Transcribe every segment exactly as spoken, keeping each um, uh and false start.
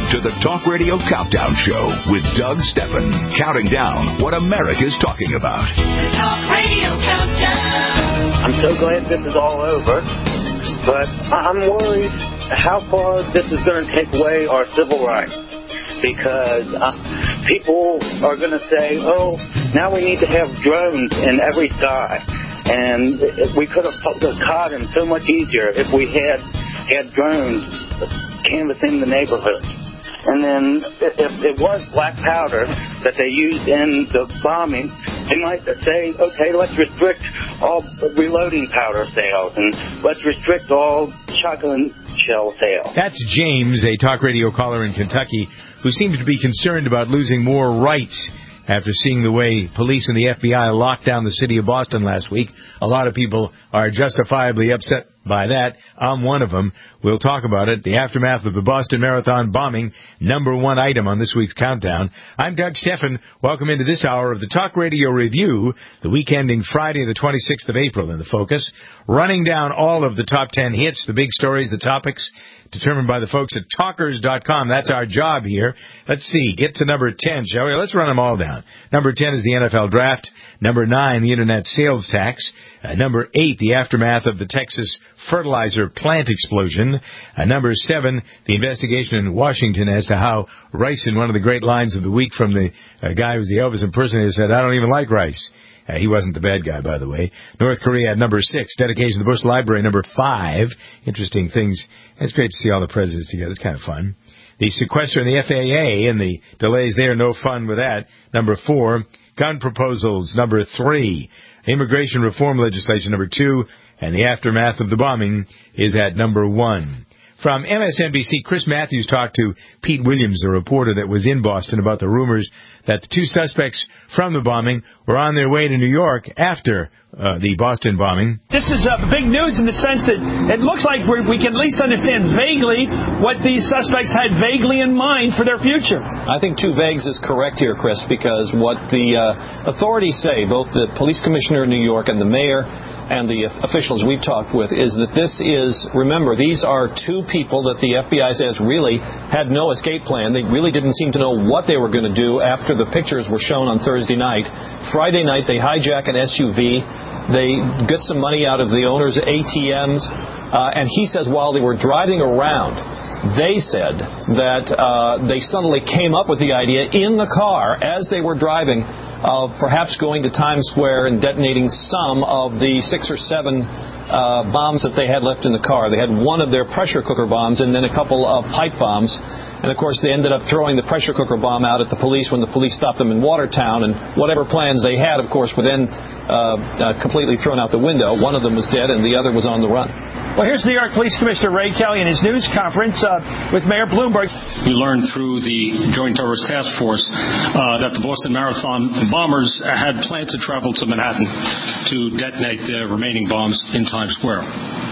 to the Talk Radio Countdown Show with Doug Steffen, counting down what America's talking about. The Talk Radio Countdown. I'm so glad this is all over, but I'm worried how far this is going to take away our civil rights, because uh, people are going to say, oh, now we need to have drones in every sky, and we could have caught him so much easier if we had had drones canvassing the neighborhood. And then if it was black powder that they used in the bombing, they might say, okay, let's restrict all reloading powder sales and let's restrict all shotgun shell sales. That's James, a talk radio caller in Kentucky, who seemed to be concerned about losing more rights after seeing the way police and the F B I locked down the city of Boston last week. A lot of people are justifiably upset by that. I'm one of them. We'll talk about it. The aftermath of the Boston Marathon bombing, number one item on this week's countdown. I'm Doug Steffen. Welcome into this hour of the Talk Radio Review, the week ending Friday, the twenty-sixth of April in the focus. Running down all of the top ten hits, the big stories, the topics, determined by the folks at talkers dot com. That's our job here. Let's see. Get to number ten, shall we? Let's run them all down. Number ten is the N F L Draft. Number nine, the Internet Sales Tax. Uh, number eight, the aftermath of the Texas fertilizer plant explosion. Uh, number seven, the investigation in Washington as to how Rice, in one of the great lines of the week from the uh, guy who's the Elvis impersonator, said, I don't even like Rice. Uh, he wasn't the bad guy, by the way. North Korea at number six. Dedication to the Bush Library, number five. Interesting things. It's great to see all the presidents together. It's kind of fun. The sequester in the F A A and the delays there, no fun with that. Number four. Gun proposals, number three. Immigration reform legislation, number two. And the aftermath of the bombing is at number one. From M S N B C, Chris Matthews talked to Pete Williams, a reporter that was in Boston, about the rumors that the two suspects from the bombing were on their way to New York after uh, the Boston bombing. This is uh, big news in the sense that it looks like we're, we can at least understand vaguely what these suspects had vaguely in mind for their future. I think two vagues is correct here, Chris, because what the uh, authorities say, both the police commissioner in New York and the mayor and the officials we've talked with, is that this is, remember, these are two people that the F B I says really had no escape plan. They really didn't seem to know what they were going to do after the pictures were shown on Thursday night. Friday night, they hijack an S U V. They get some money out of the owner's A T Ms. Uh, and he says while they were driving around, they said that uh, they suddenly came up with the idea in the car as they were driving of perhaps going to Times Square and detonating some of the six or seven uh, bombs that they had left in the car. They had one of their pressure cooker bombs and then a couple of pipe bombs. And, of course, they ended up throwing the pressure cooker bomb out at the police when the police stopped them in Watertown. And whatever plans they had, of course, were then uh, uh, completely thrown out the window. One of them was dead and the other was on the run. Well, here's New York Police Commissioner Ray Kelly in his news conference uh, with Mayor Bloomberg. We learned through the Joint Terrorist Task Force uh, that the Boston Marathon bombers had planned to travel to Manhattan to detonate the remaining bombs in Times Square.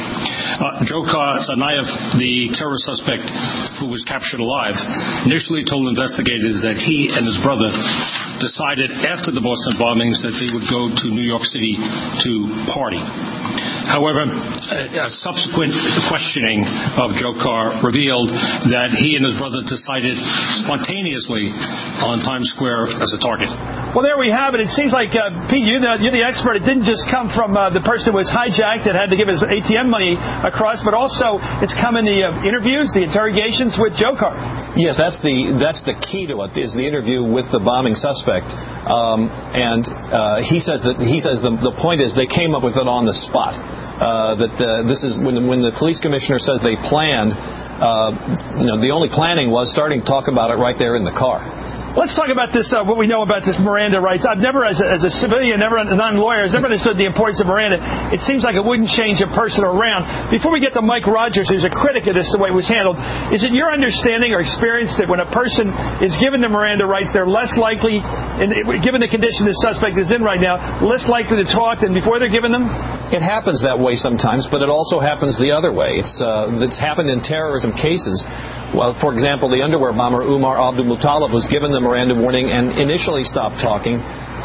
Uh, Dzhokhar Tsarnaev, the terrorist suspect who was captured alive, initially told investigators that he and his brother decided after the Boston bombings that they would go to New York City to party. However, a subsequent questioning of Dzhokhar revealed that he and his brother decided spontaneously on Times Square as a target. Well, there we have it. It seems like, uh, Pete, you're the, you're the expert. It didn't just come from uh, the person who was hijacked that had to give his A T M money across, but also it's come in the uh, interviews, the interrogations with Dzhokhar. Yes, that's the that's the key to it, is the interview with the bombing suspect. Um, and uh, he says that he says the, the point is they came up with it on the spot. Uh, that uh, this is when when the police commissioner says they planned, uh, you know, the only planning was starting to talk about it right there in the car. Let's talk about this, uh, what we know about this Miranda rights. I've never, as a, as a civilian, never, non-lawyer, has never understood the importance of Miranda. It seems like it wouldn't change a person around. Before we get to Mike Rogers, who's a critic of this, the way it was handled, is it your understanding or experience that when a person is given the Miranda rights, they're less likely, and given the condition the suspect is in right now, less likely to talk than before they're given them? It happens that way sometimes, but it also happens the other way. It's, uh, it's happened in terrorism cases. Well, for example, the underwear bomber Umar Abdul Muttalib was given the Miranda warning and initially stopped talking,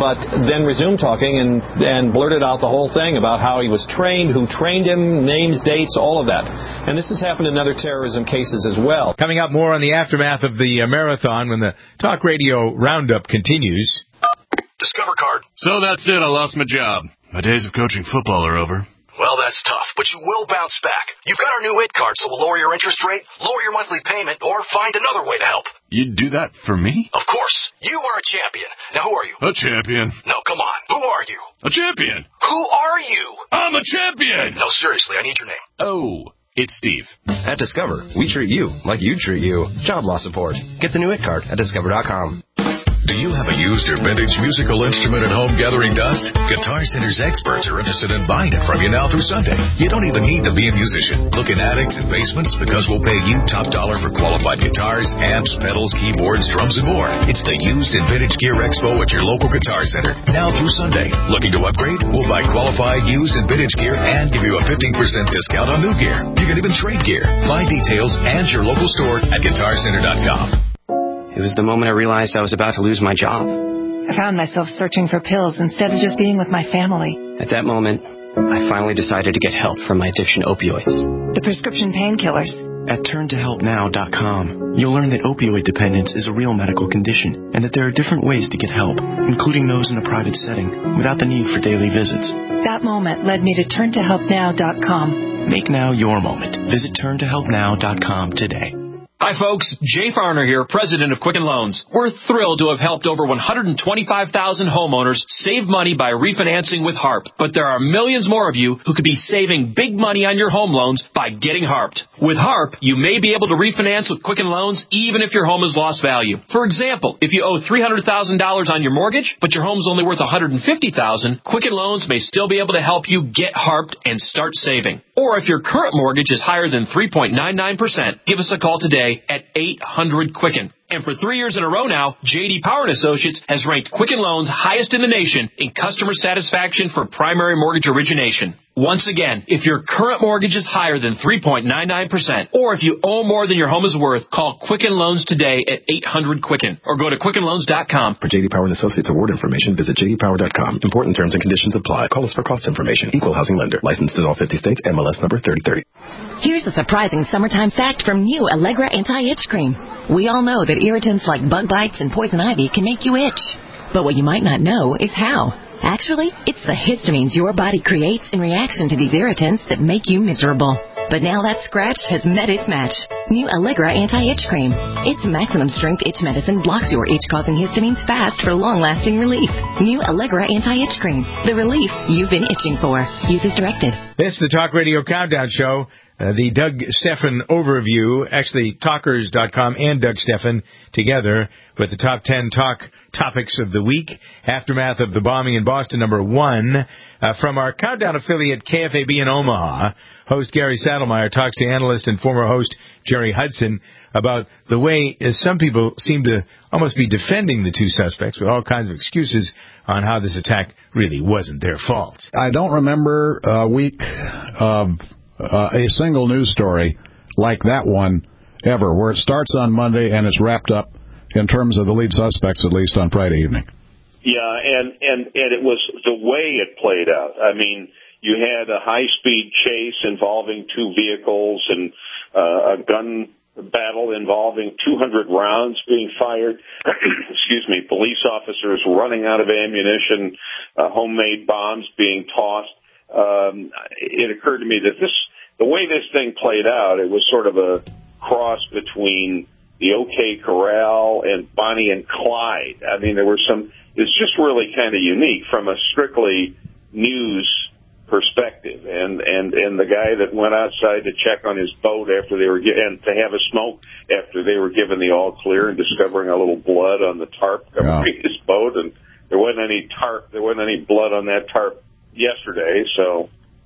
but then resumed talking and, and blurted out the whole thing about how he was trained, who trained him, names, dates, all of that. And this has happened in other terrorism cases as well. Coming up, more on the aftermath of the uh, marathon when the Talk Radio Roundup continues. Discover card. So that's it. I lost my job. My days of coaching football are over. Well, that's tough, but you will bounce back. You've got our new I T card, so we'll lower your interest rate, lower your monthly payment, or find another way to help. You'd do that for me? Of course. You are a champion. Now, who are you? A champion. No, come on. Who are you? A champion. Who are you? I'm a champion. No, seriously, I need your name. Oh, it's Steve. At Discover, we treat you like you treat you. Job loss support. Get the new I T card at discover dot com. Do you have a used or vintage musical instrument at home gathering dust? Guitar Center's experts are interested in buying it from you now through Sunday. You don't even need to be a musician. Look in attics and basements because we'll pay you top dollar for qualified guitars, amps, pedals, keyboards, drums, and more. It's the Used and Vintage Gear Expo at your local Guitar Center. Now through Sunday. Looking to upgrade? We'll buy qualified used and vintage gear and give you a fifteen percent discount on new gear. You can even trade gear. Find details and your local store at guitar center dot com. It was the moment I realized I was about to lose my job. I found myself searching for pills instead of just being with my family. At that moment, I finally decided to get help from my addiction opioids. The prescription painkillers. At turn to help now dot com, you'll learn that opioid dependence is a real medical condition and that there are different ways to get help, including those in a private setting, without the need for daily visits. That moment led me to turn to help now dot com. Make now your moment. Visit turn to help now dot com today. Hi, folks. Jay Farner here, president of Quicken Loans. We're thrilled to have helped over one hundred twenty-five thousand homeowners save money by refinancing with HARP. But there are millions more of you who could be saving big money on your home loans by getting HARPed. With HARP, you may be able to refinance with Quicken Loans even if your home has lost value. For example, if you owe three hundred thousand dollars on your mortgage, but your home's only worth one hundred fifty thousand dollars, Quicken Loans may still be able to help you get HARPed and start saving. Or if your current mortgage is higher than three point nine nine percent, give us a call today at eight hundred Quicken. And for three years in a row now, J D Power and Associates has ranked Quicken Loans highest in the nation in customer satisfaction for primary mortgage origination. Once again, if your current mortgage is higher than three point nine nine percent, or if you owe more than your home is worth, call Quicken Loans today at eight hundred Quicken or go to quicken loans dot com. For J D Power and Associates award information, visit j d power dot com. Important terms and conditions apply. Call us for cost information. Equal housing lender. Licensed in all fifty states. M L S number thirty thirty. Here's a surprising summertime fact from new Allegra Anti-Itch Cream. We all know that irritants like bug bites and poison ivy can make you itch. But what you might not know is how. Actually, it's the histamines your body creates in reaction to these irritants that make you miserable. But now that scratch has met its match. New Allegra Anti-Itch Cream. Its maximum strength itch medicine blocks your itch-causing histamines fast for long-lasting relief. New Allegra Anti-Itch Cream. The relief you've been itching for. Use as directed. This is the Talk Radio Countdown Show. Uh, the Doug Stephan overview, actually talkers dot com and Doug Stephan together with the top ten talk topics of the week. Aftermath of the bombing in Boston, number one. Uh, from our Countdown affiliate K F A B in Omaha, host Gary Saddlemeyer talks to analyst and former host Jerry Hudson about the way uh, some people seem to almost be defending the two suspects with all kinds of excuses on how this attack really wasn't their fault. I don't remember a week of uh, a single news story like that one ever, where it starts on Monday and it's wrapped up in terms of the lead suspects, at least on Friday evening. Yeah, and, and, and it was the way it played out. I mean, you had a high-speed chase involving two vehicles and uh, a gun battle involving two hundred rounds being fired. Excuse me, police officers running out of ammunition, uh, homemade bombs being tossed. Um, it occurred to me that this, the way this thing played out, it was sort of a cross between the OK Corral and Bonnie and Clyde. I mean, there were some, it's just really kind of unique from a strictly news perspective. And, and, and the guy that went outside to check on his boat after they were, and to have a smoke after they were given the all clear and discovering a little blood on the tarp covering yeah. his boat. And there wasn't any tarp, there wasn't any blood on that tarp yesterday. So,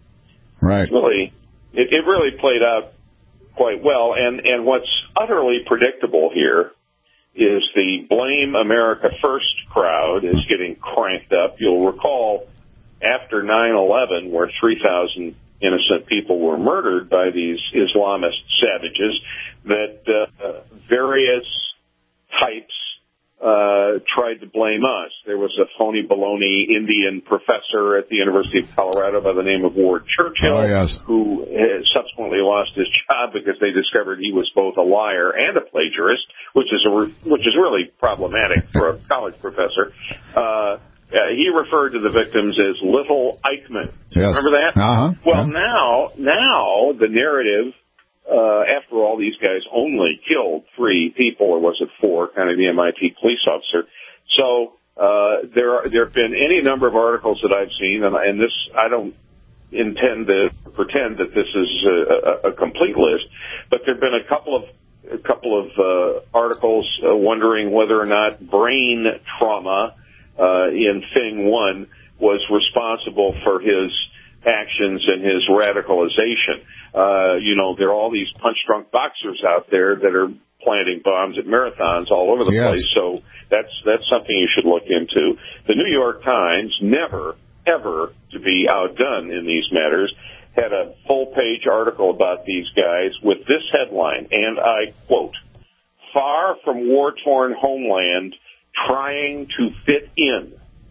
right. Really, it, it really played out quite well. And, and what's utterly predictable here is the Blame America First crowd is getting cranked up. You'll recall after nine eleven, where three thousand innocent people were murdered by these Islamist savages, that uh, various types uh, tried to blame us. There was a phony baloney Indian professor at the University of Colorado by the name of Ward Churchill, oh, yes. who uh, subsequently lost his job because they discovered he was both a liar and a plagiarist, which is a re- which is really problematic for a college professor. Uh, Uh, he referred to the victims as Little Eichmann. Yes. Remember that? Uh-huh. Well, yeah. now, now the narrative, uh, after all, these guys only killed three people, or was it four, kind of the M I T police officer. So uh, there are, there have been any number of articles that I've seen, and, and this, I don't intend to pretend that this is a, a, a complete list, but there have been a couple of a couple of uh, articles uh, wondering whether or not brain trauma Uh, in Thing One was responsible for his actions and his radicalization. Uh, you know, there are all these punch-drunk boxers out there that are planting bombs at marathons all over the yes. place, so that's that's something you should look into. The New York Times, never, ever to be outdone in these matters, had a full-page article about these guys with this headline, and I quote, "Far from war-torn homeland, trying to fit in."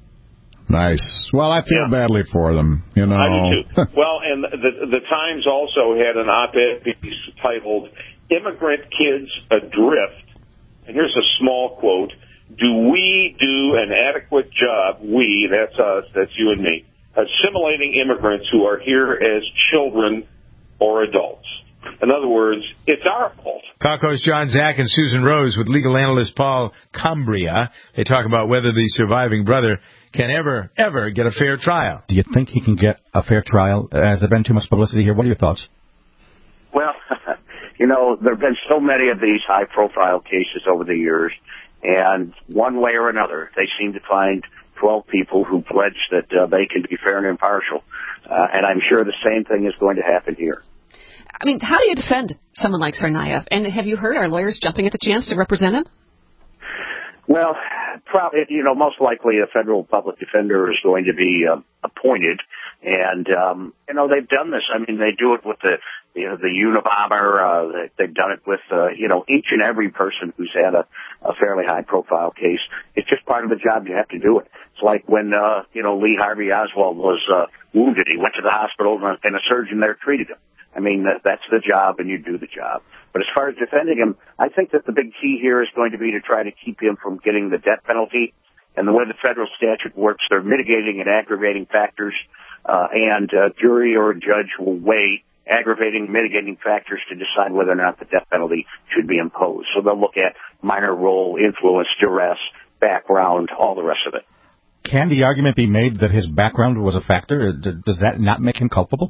Nice. Well, I feel yeah. badly for them, you know. I do too. Well, and the the Times also had an op-ed piece titled "Immigrant Kids Adrift," and here's a small quote: "Do we do an adequate job? We, that's us, that's you and me, assimilating immigrants who are here as children or adults." In other words, it's our fault. Cauco's John Zack and Susan Rose with legal analyst Paul Cambria. They talk about whether the surviving brother can ever, ever get a fair trial. Do you think he can get a fair trial? Has there been too much publicity here? What are your thoughts? Well, you know, there have been so many of these high-profile cases over the years, and one way or another, they seem to find twelve people who pledge that uh, they can be fair and impartial. Uh, and I'm sure the same thing is going to happen here. I mean, how do you defend someone like Tsarnaev? And have you heard our lawyers jumping at the chance to represent him? Well, probably, you know, most likely a federal public defender is going to be uh, appointed. And, um, you know, they've done this. I mean, they do it with the, you know, the Unabomber. Uh, they've done it with, uh, you know, each and every person who's had a, a fairly high-profile case. It's just part of the job. You have to do it. It's like when, uh, you know, Lee Harvey Oswald was uh, wounded. He went to the hospital, and a surgeon there treated him. I mean, that, that's the job, and you do the job. But as far as defending him, I think that the big key here is going to be to try to keep him from getting the death penalty. And the way the federal statute works, there are mitigating and aggravating factors, uh, and a jury or a judge will weigh aggravating, mitigating factors to decide whether or not the death penalty should be imposed. So they'll look at minor role, influence, duress, background, all the rest of it. Can the argument be made that his background was a factor? Does that not make him culpable?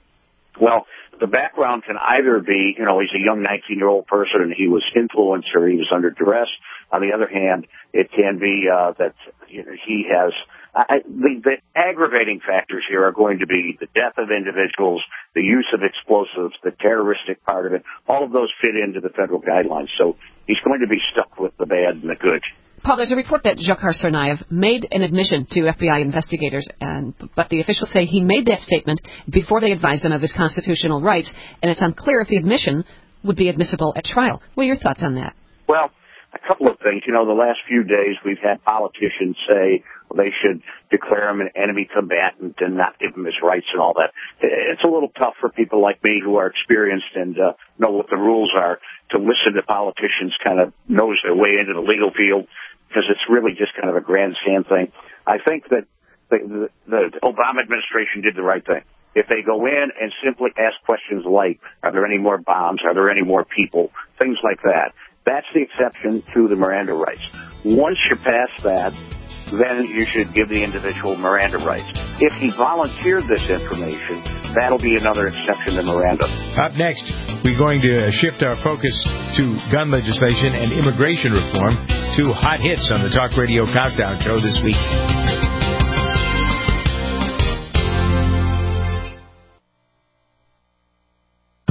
Well, the background can either be, you know, he's a young nineteen-year-old person and he was influenced or he was under duress. On the other hand, it can be uh, that you know, he has I, the, the aggravating factors here are going to be the death of individuals, the use of explosives, the terroristic part of it. All of those fit into the federal guidelines. So he's going to be stuck with the bad and the good. Paul, there's a report that Dzhokhar Tsarnaev made an admission to F B I investigators, and but the officials say he made that statement before they advised him of his constitutional rights, and it's unclear if the admission would be admissible at trial. What are your thoughts on that? Well, a couple of things. You know, the last few days we've had politicians say they should declare him an enemy combatant and not give him his rights and all that. It's a little tough for people like me who are experienced and uh, know what the rules are to listen to politicians kind of nose their way into the legal field, because it's really just kind of a grandstand thing. I think that the, the, the Obama administration did the right thing. If they go in and simply ask questions like, are there any more bombs? Are there any more people? Things like that. That's the exception to the Miranda rights. Once you pass that, then you should give the individual Miranda rights. If he volunteered this information, that'll be another exception to Miranda. Up next, we're going to shift our focus to gun legislation and immigration reform, two hot hits on the Talk Radio Countdown Show this week.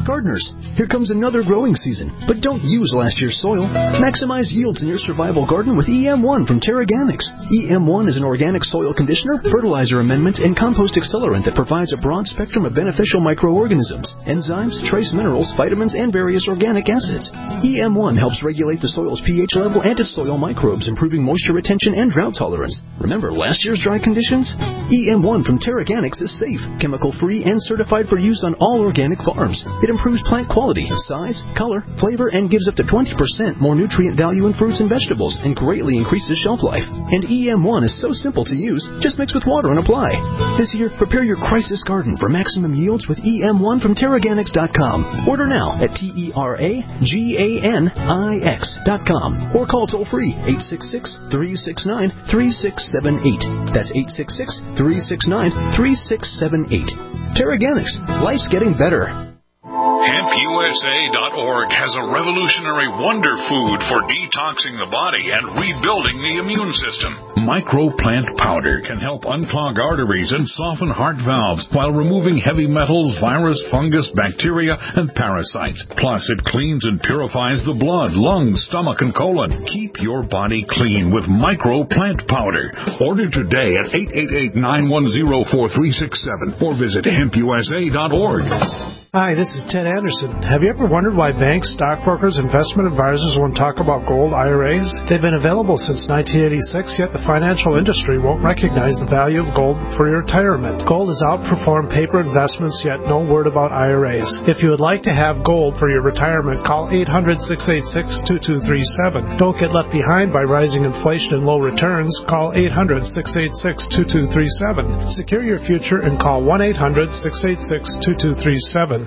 gardeners. Here comes another growing season, but don't use last year's soil. Maximize yields in your survival garden with E M one from Terraganics. E M one is an organic soil conditioner, fertilizer amendment, and compost accelerant that provides a broad spectrum of beneficial microorganisms, enzymes, trace minerals, vitamins, and various organic acids. E M one helps regulate the soil's pH level and its soil microbes, improving moisture retention and drought tolerance. Remember last year's dry conditions? E M one from Terraganics is safe, chemical-free, and certified for use on all organic farms. It improves plant quality, size, color, flavor, and gives up to twenty percent more nutrient value in fruits and vegetables and greatly increases shelf life. And E M one is so simple to use, just mix with water and apply. This year, prepare your crisis garden for maximum yields with E M one from Terraganics dot com. Order now at T E R A G A N I X dot com or call toll-free eight six six, three six nine, three six seven eight. That's eight six six, three six nine, three six seven eight. Terraganics. Life's getting better. Hemp U S A dot org has a revolutionary wonder food for detoxing the body and rebuilding the immune system. Microplant powder can help unclog arteries and soften heart valves while removing heavy metals, virus, fungus, bacteria, and parasites. Plus, it cleans and purifies the blood, lungs, stomach, and colon. Keep your body clean with Microplant powder. Order today at eight eight eight, nine one zero, four three six seven or visit hemp U S A dot org. Hi, this is Ted Anderson. Have you ever wondered why banks, stockbrokers, investment advisors won't talk about gold I R As? They've been available since nineteen eighty-six, yet the financial industry won't recognize the value of gold for your retirement. Gold has outperformed paper investments, yet no word about I R As. If you would like to have gold for your retirement, call eight hundred, six eight six, two two three seven. Don't get left behind by rising inflation and low returns. Call eight hundred, six eight six, two two three seven. Secure your future and call one eight hundred, six eight six, two two three seven.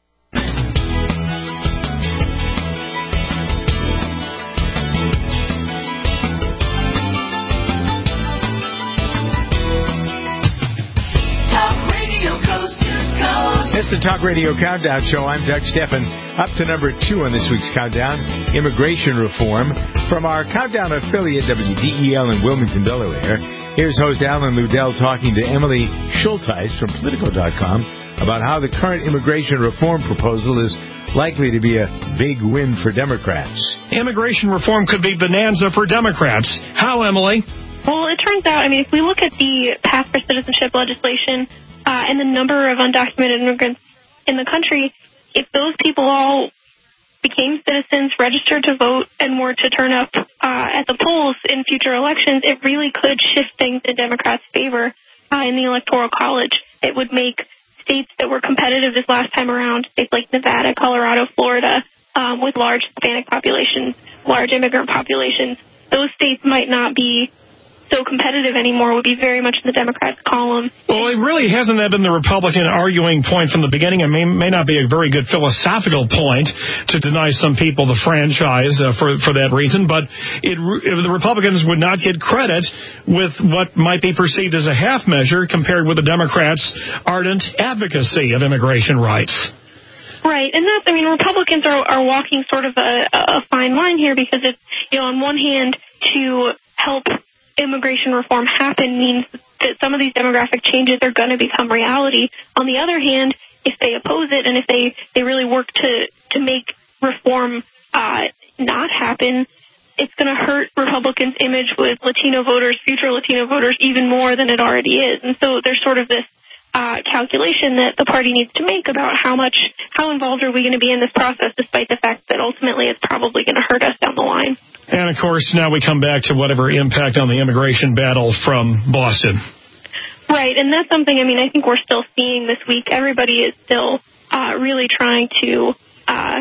It's the Talk Radio Countdown Show. I'm Doug Steffen. Up to number two on this week's countdown, immigration reform. From our countdown affiliate, W D E L in Wilmington, Delaware, here's host Alan Ludell talking to Emily Schulteis from Politico dot com about how the current immigration reform proposal is likely to be a big win for Democrats. Immigration reform could be bonanza for Democrats. How, Emily? Well, it turns out, I mean, if we look at the Path for Citizenship legislation uh, and the number of undocumented immigrants in the country, if those people all became citizens, registered to vote, and were to turn up uh, at the polls in future elections, it really could shift things in Democrats' favor uh, in the Electoral College. It would make states that were competitive this last time around, states like Nevada, Colorado, Florida, um, with large Hispanic populations, large immigrant populations, those states might not be so competitive anymore, would be very much in the Democrats' column. Well, it really hasn't that been the Republican arguing point from the beginning. It may, may not be a very good philosophical point to deny some people the franchise uh, for, for that reason, but it, the Republicans would not get credit with what might be perceived as a half measure compared with the Democrats' ardent advocacy of immigration rights. Right, and that's, I mean, Republicans are, are walking sort of a, a fine line here because it's, you know, on one hand, to help immigration reform happen means that some of these demographic changes are going to become reality. On the other hand, if they oppose it and if they, they really work to, to make reform uh, not happen, it's going to hurt Republicans' image with Latino voters, future Latino voters, even more than it already is. And so there's sort of this uh, calculation that the party needs to make about how much, how involved are we going to be in this process, despite the fact that ultimately it's probably going to hurt us down the line. And, of course, now we come back to whatever impact on the immigration battle from Boston. Right, and that's something, I mean, I think we're still seeing this week. Everybody is still uh, really trying to uh,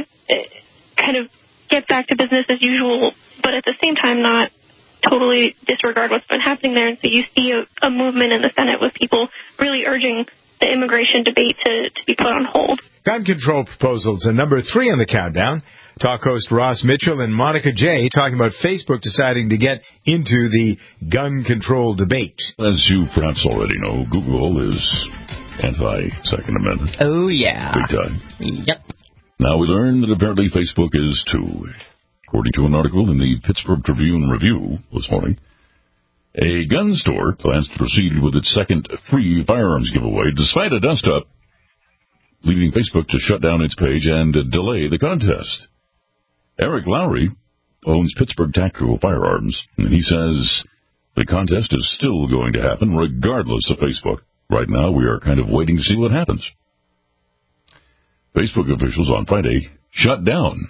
kind of get back to business as usual, but at the same time not totally disregard what's been happening there. And so you see a, a movement in the Senate with people really urging the immigration debate to, to be put on hold. Gun control proposals are number three on the countdown. Talk host Ross Mitchell and Monica Jay talking about Facebook deciding to get into the gun control debate. As you perhaps already know, Google is anti-Second Amendment. Oh, yeah. Big time. Yep. Now we learn that apparently Facebook is too. According to an article in the Pittsburgh Tribune Review this morning, a gun store plans to proceed with its second free firearms giveaway despite a dust-up leading Facebook to shut down its page and uh, delay the contest. Eric Lowry owns Pittsburgh Tactical Firearms, and he says the contest is still going to happen regardless of Facebook. Right now, we are kind of waiting to see what happens. Facebook officials on Friday shut down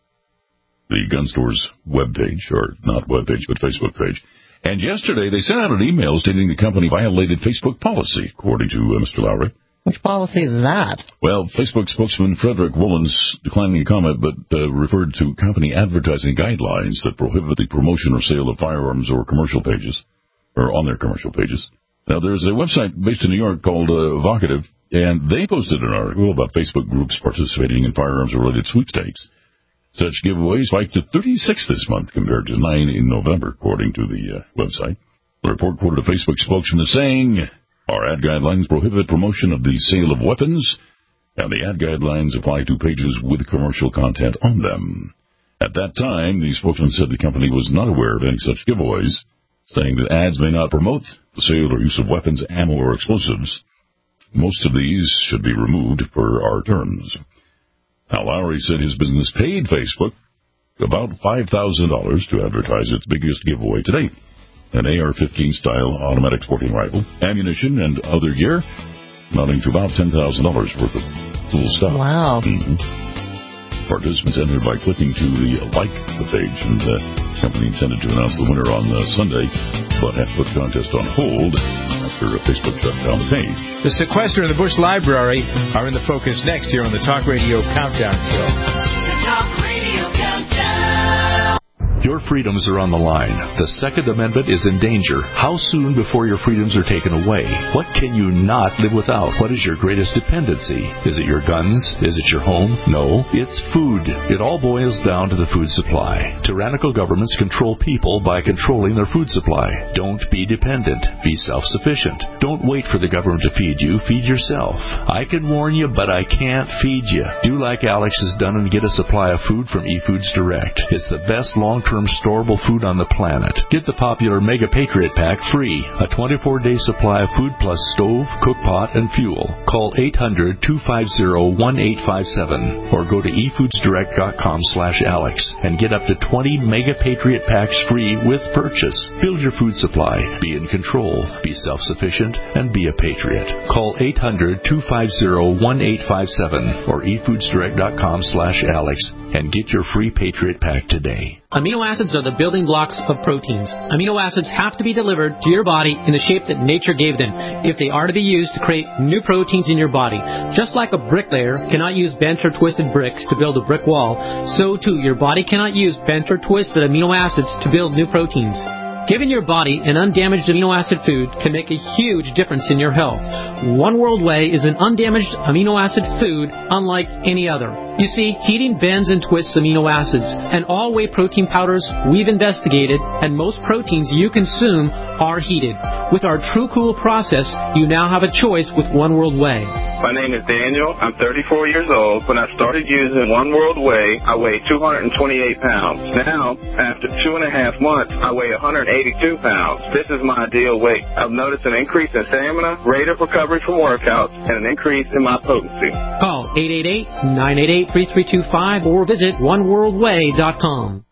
the gun store's webpage, or not webpage, but Facebook page. And yesterday, they sent out an email stating the company violated Facebook policy, according to uh, Mister Lowry. Which policy is that? Well, Facebook spokesman Frederick Woolens, declining to comment, but uh, referred to company advertising guidelines that prohibit the promotion or sale of firearms or commercial pages, or on their commercial pages. Now, there's a website based in New York called uh, Vocative, and they posted an article about Facebook groups participating in firearms-related sweepstakes. Such giveaways spiked to thirty-six this month compared to nine in November, according to the uh, website. The report quoted a Facebook spokesman as saying, "Our ad guidelines prohibit promotion of the sale of weapons, and the ad guidelines apply to pages with commercial content on them." At that time, the spokesman said the company was not aware of any such giveaways, saying that ads may not promote the sale or use of weapons, ammo, or explosives. Most of these should be removed per our terms. Now, Lowry said his business paid Facebook about five thousand dollars to advertise its biggest giveaway to date, an A R fifteen style automatic sporting rifle, ammunition, and other gear, amounting to about ten thousand dollars worth of cool stuff. Wow. Mm-hmm. Participants entered by clicking to the like the page, and the company intended to announce the winner on uh, Sunday, but had to put the contest on hold after Facebook shut down the page. The sequester and the Bush Library are in the focus next here on the Talk Radio Countdown Show. The Talk Radio Countdown. Your freedoms are on the line. The Second Amendment is in danger. How soon before your freedoms are taken away? What can you not live without? What is your greatest dependency? Is it your guns? Is it your home? No, it's food. It all boils down to the food supply. Tyrannical governments control people by controlling their food supply. Don't be dependent. Be self-sufficient. Don't wait for the government to feed you. Feed yourself. I can warn you, but I can't feed you. Do like Alex has done and get a supply of food from eFoods Direct. It's the best long-term storable food on the planet. Get the popular Mega Patriot Pack free. A twenty-four day supply of food plus stove, cook pot, and fuel. Call eight hundred, two five zero, one eight five seven or go to e foods direct dot com slash Alex and get up to twenty Mega Patriot Packs free with purchase. Build your food supply. Be in control. Be self-sufficient and be a patriot. Call eight hundred, two five zero, one eight five seven or e foods direct dot com slash Alex and get your free Patriot Pack today. Amino acids are the building blocks of proteins. Amino acids have to be delivered to your body in the shape that nature gave them if they are to be used to create new proteins in your body. Just like a bricklayer cannot use bent or twisted bricks to build a brick wall, so too your body cannot use bent or twisted amino acids to build new proteins. Giving your body an undamaged amino acid food can make a huge difference in your health. One World Whey is an undamaged amino acid food unlike any other. You see, heating bends and twists amino acids, and all whey protein powders we've investigated, and most proteins you consume are heated. With our True Cool process, you now have a choice with One World Whey. My name is Daniel. I'm thirty-four years old. When I started using One World Whey, I weighed two hundred twenty-eight pounds. Now, after two and a half months, I weigh one hundred eighty-two pounds. This is my ideal weight. I've noticed an increase in stamina, rate of recovery from workouts, and an increase in my potency. Call eight eight eight, nine eight eight, three three two five or visit one world way dot com.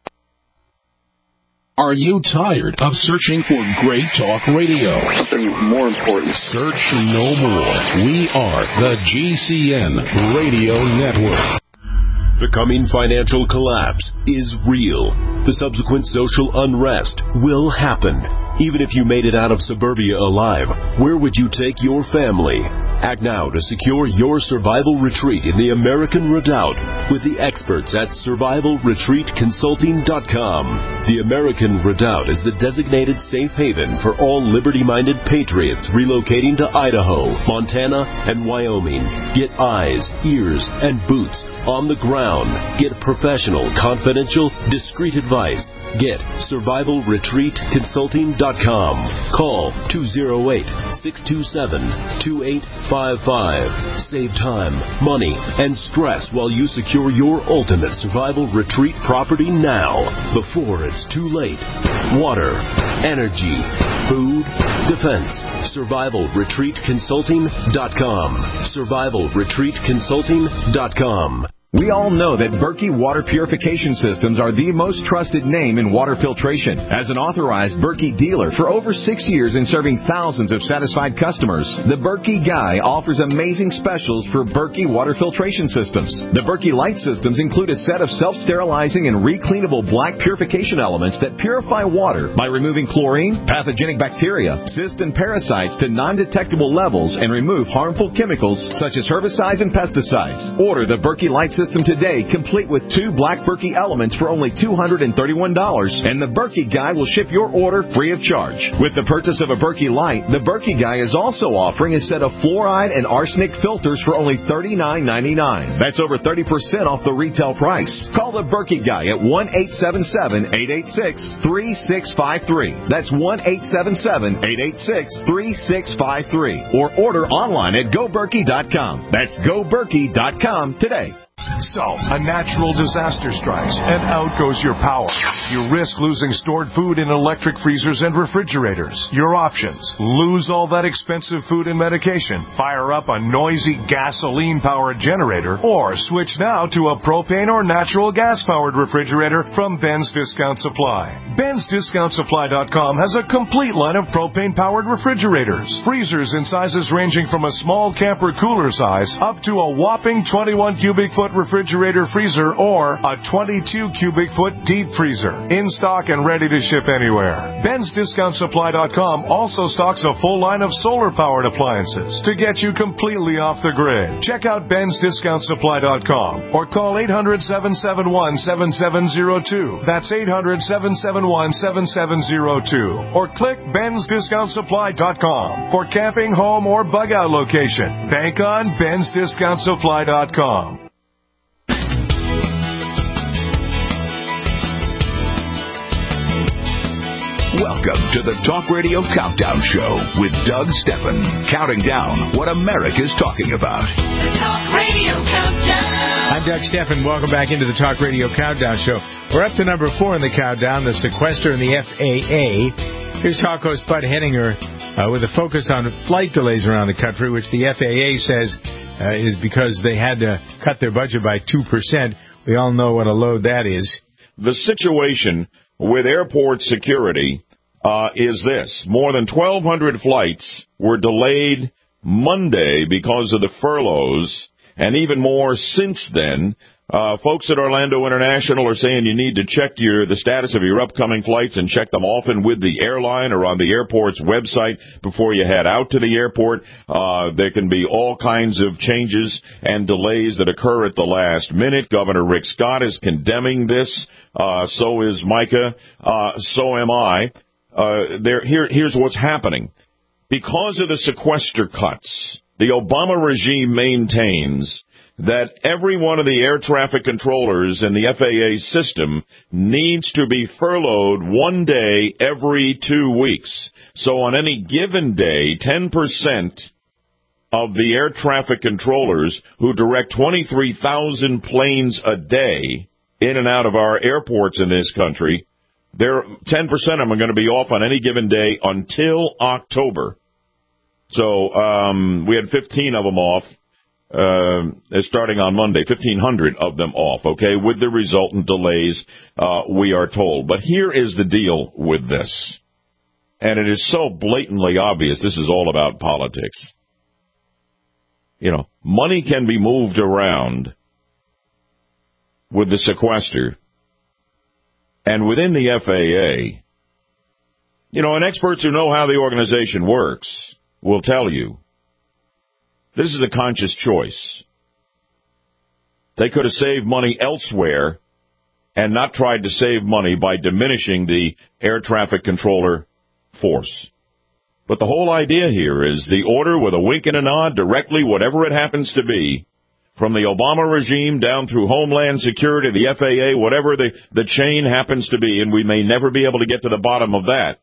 Are you tired of searching for great talk radio? Something more important. Search no more. We are the G C N Radio Network. The coming financial collapse is real. The subsequent social unrest will happen. Even if you made it out of suburbia alive, where would you take your family? Act now to secure your survival retreat in the American Redoubt with the experts at survival retreat consulting dot com. The American Redoubt is the designated safe haven for all liberty-minded patriots relocating to Idaho, Montana, and Wyoming. Get eyes, ears, and boots on the ground. Get professional, confidential, discreet advice Get survival retreat consulting dot com. Call two oh eight, six two seven, two eight five five. Save time, money, and stress while you secure your ultimate survival retreat property now, before it's too late. Water, energy, food, defense. survival retreat consulting dot com. survival retreat consulting dot com. We all know that Berkey Water Purification Systems are the most trusted name in water filtration. As an authorized Berkey dealer for over six years and serving thousands of satisfied customers, the Berkey Guy offers amazing specials for Berkey Water Filtration Systems. The Berkey Light Systems include a set of self-sterilizing and recleanable black purification elements that purify water by removing chlorine, pathogenic bacteria, cysts, and parasites to non-detectable levels and remove harmful chemicals such as herbicides and pesticides. Order the Berkey Light System today, complete with two black Berkey elements for only two hundred thirty-one dollars, and the Berkey Guy will ship your order free of charge. With the purchase of a Berkey Light, the Berkey Guy is also offering a set of fluoride and arsenic filters for only thirty-nine ninety-nine. That's over thirty percent off the retail price. Call the Berkey Guy at one eight seven seven, eight eight six, three six five three. That's one eight seven seven, eight eight six, three six five three. Or order online at go berkey dot com. That's go berkey dot com today. So, a natural disaster strikes, and out goes your power. You risk losing stored food in electric freezers and refrigerators. Your options: lose all that expensive food and medication, fire up a noisy gasoline-powered generator, or switch now to a propane or natural gas-powered refrigerator from Ben's Discount Supply. Ben's Discount Supply dot com has a complete line of propane-powered refrigerators. Freezers in sizes ranging from a small camper cooler size up to a whopping twenty-one cubic foot refrigerator freezer or a twenty-two cubic foot deep freezer. In stock and ready to ship anywhere. Ben's Discount Supply dot com also stocks a full line of solar-powered appliances to get you completely off the grid. Check out Ben's Discount Supply dot com or call eight hundred, seven seven one, seven seven zero two. That's eight hundred, seven seven one, seven seven zero two. Or click Ben's Discount Supply dot com for camping, home, or bug-out location. Bank on Ben's Discount Supply dot com. Welcome to the Talk Radio Countdown Show with Doug Steffen, counting down what America's talking about. The Talk Radio Countdown. I'm Doug Steffen. Welcome back into the Talk Radio Countdown Show. We're up to number four in the countdown, the sequester and the F A A. Here's talk host Bud Henninger uh, with a focus on flight delays around the country, which the F A A says uh, is because they had to cut their budget by two percent. We all know what a load that is. The situation with airport security uh, is this. More than twelve hundred flights were delayed Monday because of the furloughs, and even more since then. Uh, folks at Orlando International are saying you need to check your the status of your upcoming flights and check them often with the airline or on the airport's website before you head out to the airport. Uh, there can be all kinds of changes and delays that occur at the last minute. Governor Rick Scott is condemning this. Uh, so is Micah. Uh, so am I. Uh, there, here, here's what's happening. Because of the sequester cuts, the Obama regime maintains that every one of the air traffic controllers in the F A A system needs to be furloughed one day every two weeks. So on any given day, ten percent of the air traffic controllers who direct twenty-three thousand planes a day in and out of our airports in this country, they're, ten percent of them are going to be off on any given day until October. So um, we had fifteen of them off. Uh, starting on Monday, fifteen hundred of them off, okay, with the resultant delays, uh, we are told. But here is the deal with this, and it is so blatantly obvious this is all about politics. You know, money can be moved around with the sequester, and within the F A A, you know, and experts who know how the organization works will tell you, this is a conscious choice. They could have saved money elsewhere and not tried to save money by diminishing the air traffic controller force. But the whole idea here is the order with a wink and a nod directly, whatever it happens to be, from the Obama regime down through Homeland Security, the F A A, whatever the, the chain happens to be, and we may never be able to get to the bottom of that.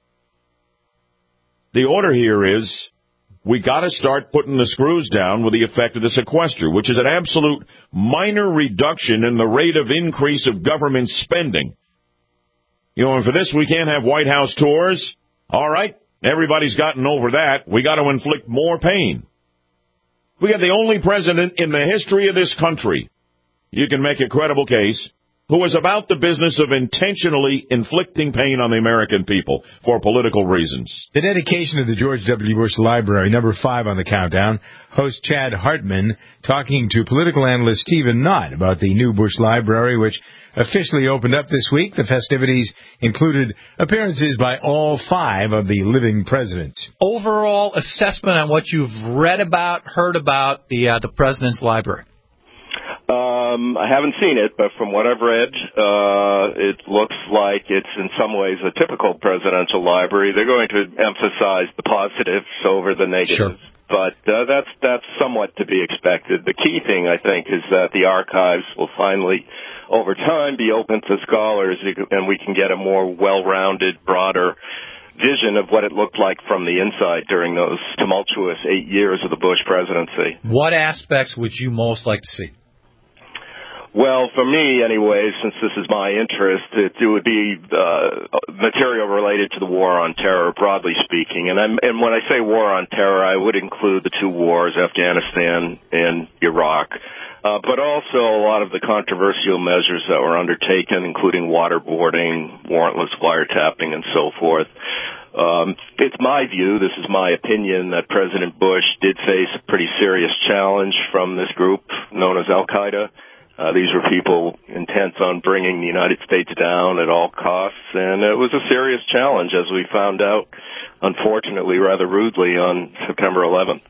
The order here is we got to start putting the screws down with the effect of the sequester, which is an absolute minor reduction in the rate of increase of government spending. You know, and for this we can't have White House tours. All right, everybody's gotten over that. We got to inflict more pain. We got the only president in the history of this country, you can make a credible case, who is about the business of intentionally inflicting pain on the American people for political reasons. The dedication of the George W. Bush Library, number five on the countdown, host Chad Hartman talking to political analyst Stephen Knott about the new Bush Library, which officially opened up this week. The festivities included appearances by all five of the living presidents. Overall assessment on what you've read about, heard about the uh, the president's library. Um, I haven't seen it, but from what I've read, uh, it looks like it's in some ways a typical presidential library. They're going to emphasize the positives over the negatives. Sure. But uh, that's that's somewhat to be expected. The key thing, I think, is that the archives will finally, over time, be open to scholars, and we can get a more well-rounded, broader vision of what it looked like from the inside during those tumultuous eight years of the Bush presidency. What aspects would you most like to see? Well, for me, anyway, since this is my interest, it, it would be uh, material related to the war on terror, broadly speaking. And, I'm, and when I say war on terror, I would include the two wars, Afghanistan and Iraq, uh, but also a lot of the controversial measures that were undertaken, including waterboarding, warrantless wiretapping, and so forth. Um, it's my view, this is my opinion, that President Bush did face a pretty serious challenge from this group known as Al-Qaeda. Uh, these were people intent on bringing the United States down at all costs, and it was a serious challenge, as we found out, unfortunately, rather rudely on September eleventh.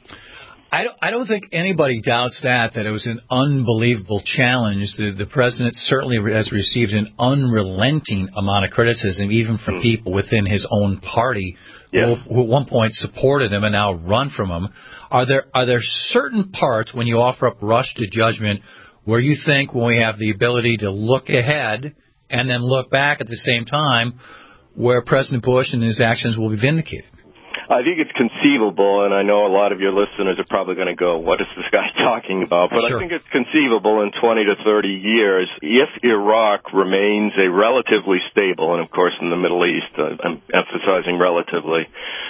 I don't, I don't think anybody doubts that, that it was an unbelievable challenge. The, the president certainly has received an unrelenting amount of criticism, even from mm. people within his own party yeah. who, who at one point supported him and now run from him. Are there, are there certain parts when you offer up rush to judgment where you think when we have the ability to look ahead and then look back at the same time where President Bush and his actions will be vindicated? I think it's conceivable, and I know a lot of your listeners are probably going to go, what is this guy talking about? But sure. I think it's conceivable in twenty to thirty years, if Iraq remains a relatively stable, and of course in the Middle East, uh, I'm emphasizing relatively,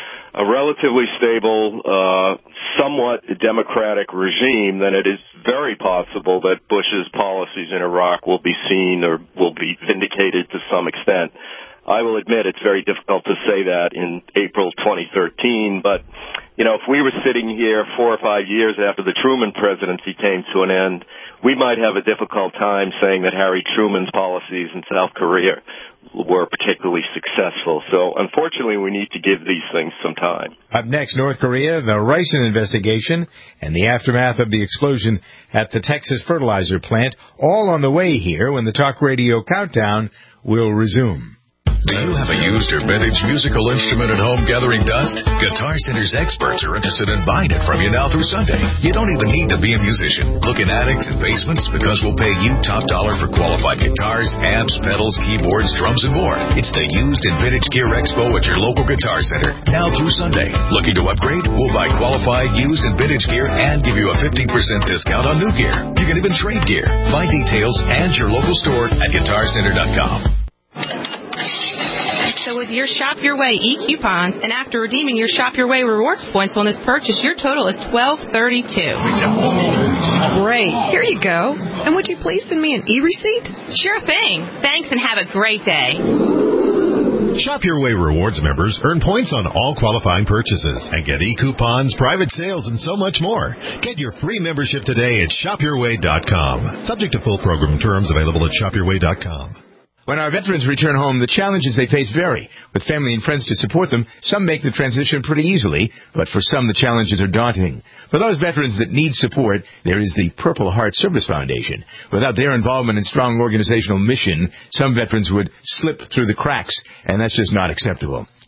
a relatively stable, uh, somewhat democratic regime, then it is very possible that Bush's policies in Iraq will be seen or will be vindicated to some extent. I will admit it's very difficult to say that in April twenty thirteen, but, you know, if we were sitting here four or five years after the Truman presidency came to an end, we might have a difficult time saying that Harry Truman's policies in South Korea were particularly successful. So, unfortunately, we need to give these things some time. Up next, North Korea, the Ricin investigation, and the aftermath of the explosion at the Texas fertilizer plant, all on the way here when the Talk Radio Countdown will resume. Do you have a used or vintage musical instrument at home gathering dust? Guitar Center's experts are interested in buying it from you now through Sunday. You don't even need to be a musician. Look in attics and basements because we'll pay you top dollar for qualified guitars, amps, pedals, keyboards, drums, and more. It's the Used and Vintage Gear Expo at your local Guitar Center now through Sunday. Looking to upgrade? We'll buy qualified used and vintage gear and give you a fifteen percent discount on new gear. You can even trade gear. Find details and your local store at guitar center dot com. So with your Shop Your Way e-coupons, and after redeeming your Shop Your Way rewards points on this purchase, your total is twelve thirty-two. Great. Here you go. And would you please send me an e-receipt? Sure thing. Thanks and have a great day. Shop Your Way Rewards members earn points on all qualifying purchases and get e-coupons, private sales, and so much more. Get your free membership today at shop your way dot com. Subject to full program terms available at shop your way dot com. When our veterans return home, the challenges they face vary. With family and friends to support them, some make the transition pretty easily, but for some the challenges are daunting. For those veterans that need support, there is the Purple Heart Service Foundation. Without their involvement and strong organizational mission, some veterans would slip through the cracks, and that's just not acceptable.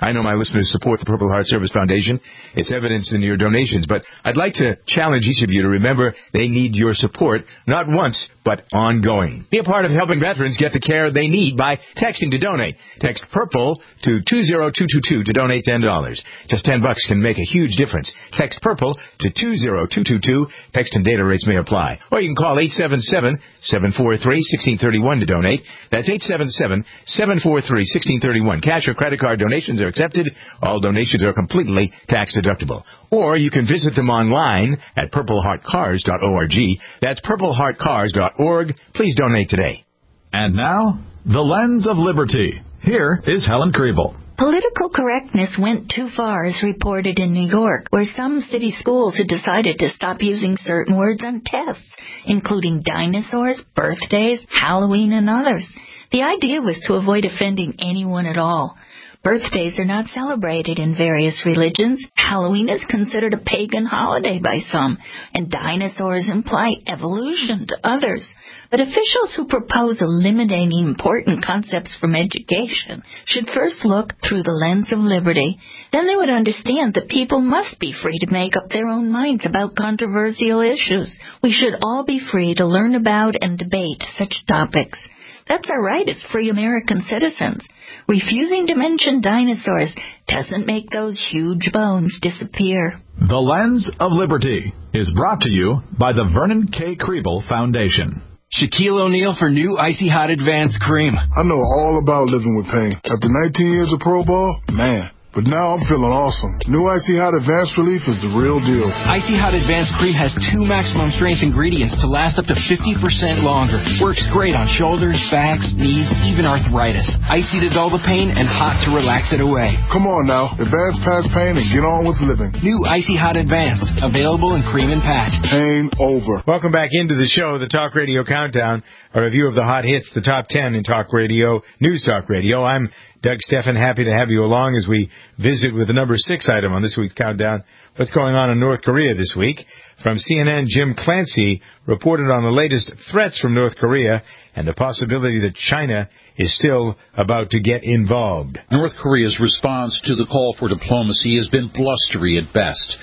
I know my listeners support the Purple Heart Service Foundation. It's evidenced in your donations. But I'd like to challenge each of you to remember they need your support, not once, but ongoing. Be a part of helping veterans get the care they need by texting to donate. Text PURPLE to two zero two two two to donate ten dollars. Just ten bucks can make a huge difference. Text PURPLE to two zero two two two. Text and data rates may apply. Or you can call eight seven seven, seven four three, one six three one to donate. That's eight seven seven, seven four three, one six three one. Cash or credit card donations are accepted. All donations are completely tax deductible. Or you can visit them online at purple heart cars dot org. That's purple heart cars dot org. Please donate today. And now, The Lens of Liberty. Here is Helen Kriebel. Political correctness went too far, as reported in New York, where some city schools had decided to stop using certain words on tests, including dinosaurs, birthdays, Halloween, and others. The idea was to avoid offending anyone at all. Birthdays are not celebrated in various religions. Halloween is considered a pagan holiday by some, and dinosaurs imply evolution to others. But officials who propose eliminating important concepts from education should first look through the lens of liberty. Then they would understand that people must be free to make up their own minds about controversial issues. We should all be free to learn about and debate such topics. That's our right as free American citizens. Refusing to mention dinosaurs doesn't make those huge bones disappear. The Lens of Liberty is brought to you by the Vernon K. Kriebel Foundation. Shaquille O'Neal for new Icy Hot Advanced Cream. I know all about living with pain. After nineteen years of pro ball, man. But now I'm feeling awesome. New Icy Hot Advanced Relief is the real deal. Icy Hot Advanced Cream has two maximum strength ingredients to last up to fifty percent longer. Works great on shoulders, backs, knees, even arthritis. Icy to dull the pain and hot to relax it away. Come on now. Advance past pain and get on with living. New Icy Hot Advanced. Available in cream and patch. Pain over. Welcome back into the show, the Talk Radio Countdown. A review of the hot hits, the top ten in Talk Radio, News Talk Radio. I'm Doug Steffen, happy to have you along as we visit with the number six item on this week's countdown. What's going on in North Korea this week? From C N N, Jim Clancy reported on the latest threats from North Korea and the possibility that China is still about to get involved. North Korea's response to the call for diplomacy has been blustery at best.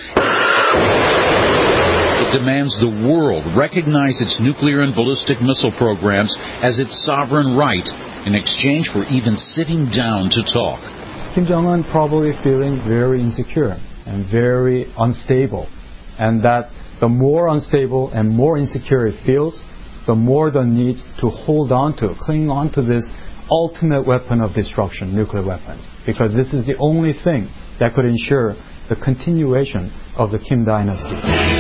It demands the world recognize its nuclear and ballistic missile programs as its sovereign right in exchange for even sitting down to talk. Kim Jong-un probably feeling very insecure and very unstable, and that the more unstable and more insecure it feels, the more the need to hold on to, cling on to this ultimate weapon of destruction, nuclear weapons, because this is the only thing that could ensure the continuation of the Kim dynasty.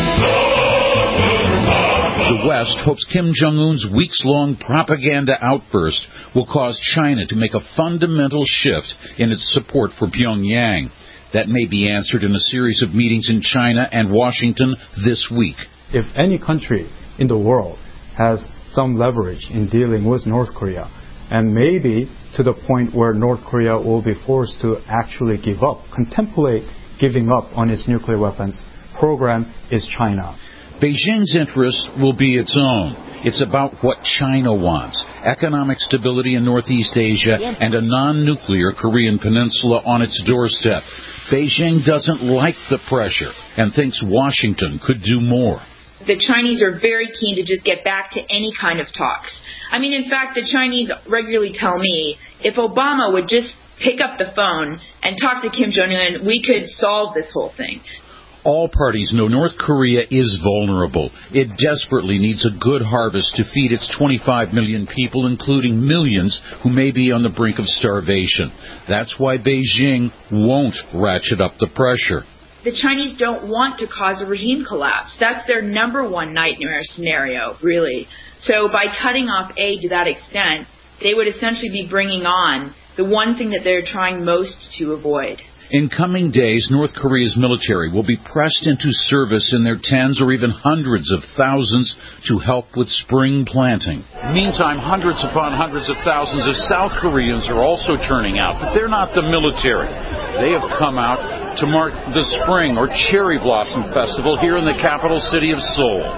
The West hopes Kim Jong-un's weeks-long propaganda outburst will cause China to make a fundamental shift in its support for Pyongyang. That may be answered in a series of meetings in China and Washington this week. If any country in the world has some leverage in dealing with North Korea, and maybe to the point where North Korea will be forced to actually give up, contemplate giving up on its nuclear weapons program, is China. Beijing's interest will be its own. It's about what China wants: economic stability in Northeast Asia and a non-nuclear Korean peninsula on its doorstep. Beijing doesn't like the pressure and thinks Washington could do more. The Chinese are very keen to just get back to any kind of talks. I mean, in fact, the Chinese regularly tell me if Obama would just pick up the phone and talk to Kim Jong-un, we could solve this whole thing. All parties know North Korea is vulnerable. It desperately needs a good harvest to feed its twenty-five million people, including millions who may be on the brink of starvation. That's why Beijing won't ratchet up the pressure. The Chinese don't want to cause a regime collapse. That's their number one nightmare scenario, really. So by cutting off aid to that extent, they would essentially be bringing on the one thing that they're trying most to avoid. In coming days, North Korea's military will be pressed into service in their tens or even hundreds of thousands to help with spring planting. Meantime, hundreds upon hundreds of thousands of South Koreans are also turning out, but they're not the military. They have come out to mark the spring or cherry blossom festival here in the capital city of Seoul.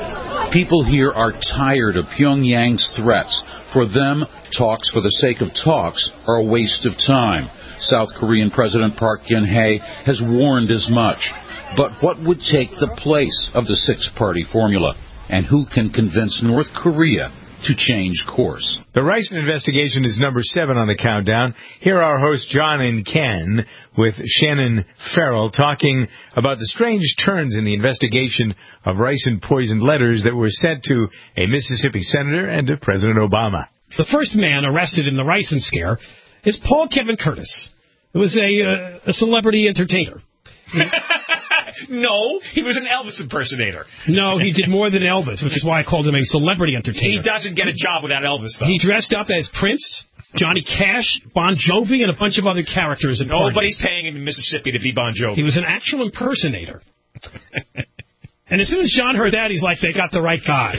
People here are tired of Pyongyang's threats. For them, talks for the sake of talks are a waste of time. South Korean President Park Geun-hye has warned as much. But what would take the place of the six-party formula? And who can convince North Korea to change course? The Ricin investigation is number seven on the countdown. Here are our hosts John and Ken with Shannon Farrell talking about the strange turns in the investigation of Ricin poisoned letters that were sent to a Mississippi senator and to President Obama. The first man arrested in the Ricin scare is Paul Kevin Curtis, who was a, uh, a celebrity entertainer. No, he was an Elvis impersonator. No, he did more than Elvis, which is why I called him a celebrity entertainer. He doesn't get a job without Elvis, though. He dressed up as Prince, Johnny Cash, Bon Jovi, and a bunch of other characters. Nobody's paying him in Mississippi to be Bon Jovi. He was an actual impersonator. And as soon as John heard that, he's like, they got the right guy.